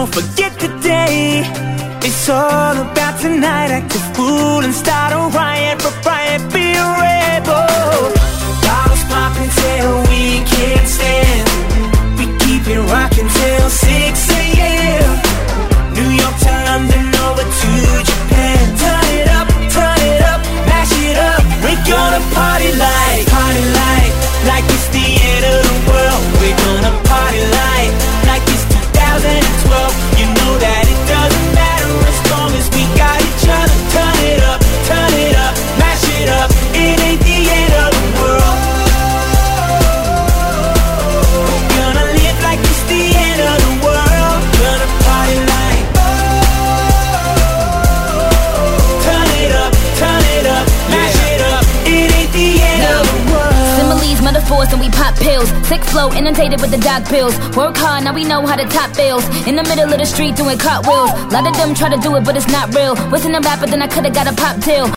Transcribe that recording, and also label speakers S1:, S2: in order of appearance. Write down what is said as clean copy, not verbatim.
S1: don't forget the day. It's all about tonight. Act a fool and start a riot. Be a rebel. Bottles popping till we can't stand. We keep it rocking till 6 a.m. New York to London, over to Japan. Turn it up, mash it up. We're gonna party like it's the end of the world. We're gonna party like it's 2012. You know that it doesn't matter as long as we got each other. Turn it up, mash it up. It ain't the end of the world. We're gonna live like it's the end of the world. Gonna party like. Turn it up, mash it up. It ain't the end of the world.
S2: Similes, metaphors, and we pop pills. Sick flow, inundated with the doc pills. Work hard, now we know how to top bills. In the middle of the street doing cartwheels. A lot of them try to do it, but it's not real. Wasn't a rapper, then I could've got a pop deal.